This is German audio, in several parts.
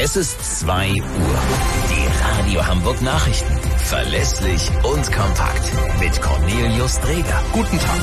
Es ist 2 Uhr. Die Radio Hamburg Nachrichten. Verlässlich und kompakt. Mit Cornelius Dreger. Guten Tag.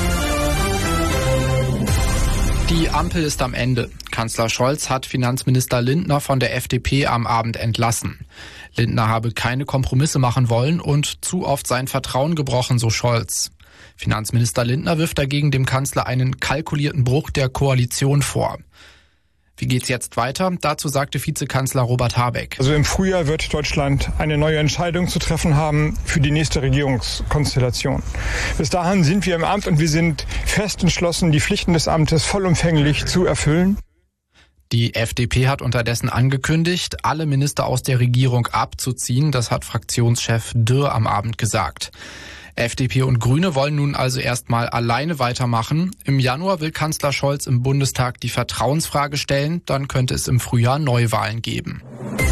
Die Ampel ist am Ende. Kanzler Scholz hat Finanzminister Lindner von der FDP am Abend entlassen. Lindner habe keine Kompromisse machen wollen und zu oft sein Vertrauen gebrochen, so Scholz. Finanzminister Lindner wirft dagegen dem Kanzler einen kalkulierten Bruch der Koalition vor. Wie geht's jetzt weiter? Dazu sagte Vizekanzler Robert Habeck. Also im Frühjahr wird Deutschland eine neue Entscheidung zu treffen haben für die nächste Regierungskonstellation. Bis dahin sind wir im Amt und wir sind fest entschlossen, die Pflichten des Amtes vollumfänglich zu erfüllen. Die FDP hat unterdessen angekündigt, alle Minister aus der Regierung abzuziehen. Das hat Fraktionschef Dürr am Abend gesagt. FDP und Grüne wollen nun also erstmal alleine weitermachen. Im Januar will Kanzler Scholz im Bundestag die Vertrauensfrage stellen. Dann könnte es im Frühjahr Neuwahlen geben.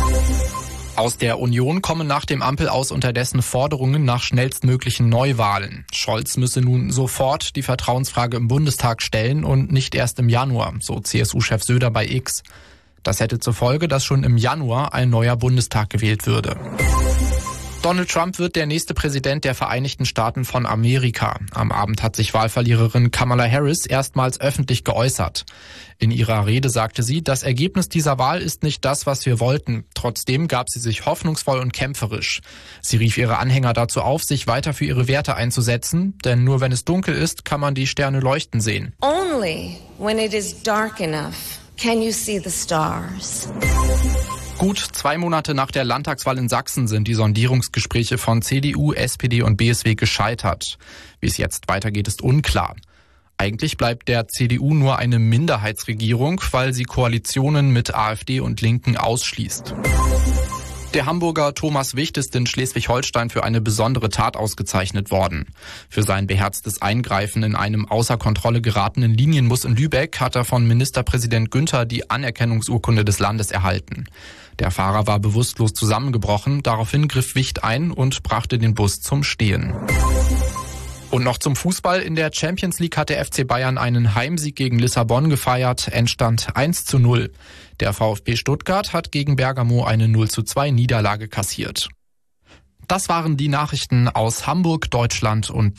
Aus der Union kommen nach dem Ampelaus unterdessen Forderungen nach schnellstmöglichen Neuwahlen. Scholz müsse nun sofort die Vertrauensfrage im Bundestag stellen und nicht erst im Januar, so CSU-Chef Söder bei X. Das hätte zur Folge, dass schon im Januar ein neuer Bundestag gewählt würde. Donald Trump wird der nächste Präsident der Vereinigten Staaten von Amerika. Am Abend hat sich Wahlverliererin Kamala Harris erstmals öffentlich geäußert. In ihrer Rede sagte sie, das Ergebnis dieser Wahl ist nicht das, was wir wollten. Trotzdem gab sie sich hoffnungsvoll und kämpferisch. Sie rief ihre Anhänger dazu auf, sich weiter für ihre Werte einzusetzen, denn nur wenn es dunkel ist, kann man die Sterne leuchten sehen. Only when it is dark enough can you see the stars. Gut 2 Monate nach der Landtagswahl in Sachsen sind die Sondierungsgespräche von CDU, SPD und BSW gescheitert. Wie es jetzt weitergeht, ist unklar. Eigentlich bleibt der CDU nur eine Minderheitsregierung, weil sie Koalitionen mit AfD und Linken ausschließt. Der Hamburger Thomas Wicht ist in Schleswig-Holstein für eine besondere Tat ausgezeichnet worden. Für sein beherztes Eingreifen in einem außer Kontrolle geratenen Linienbus in Lübeck hat er von Ministerpräsident Günther die Anerkennungsurkunde des Landes erhalten. Der Fahrer war bewusstlos zusammengebrochen, daraufhin griff Wicht ein und brachte den Bus zum Stehen. Und noch zum Fußball. In der Champions League hat der FC Bayern einen Heimsieg gegen Lissabon gefeiert. Endstand 1:0. Der VfB Stuttgart hat gegen Bergamo eine 0:2 Niederlage kassiert. Das waren die Nachrichten aus Hamburg, Deutschland und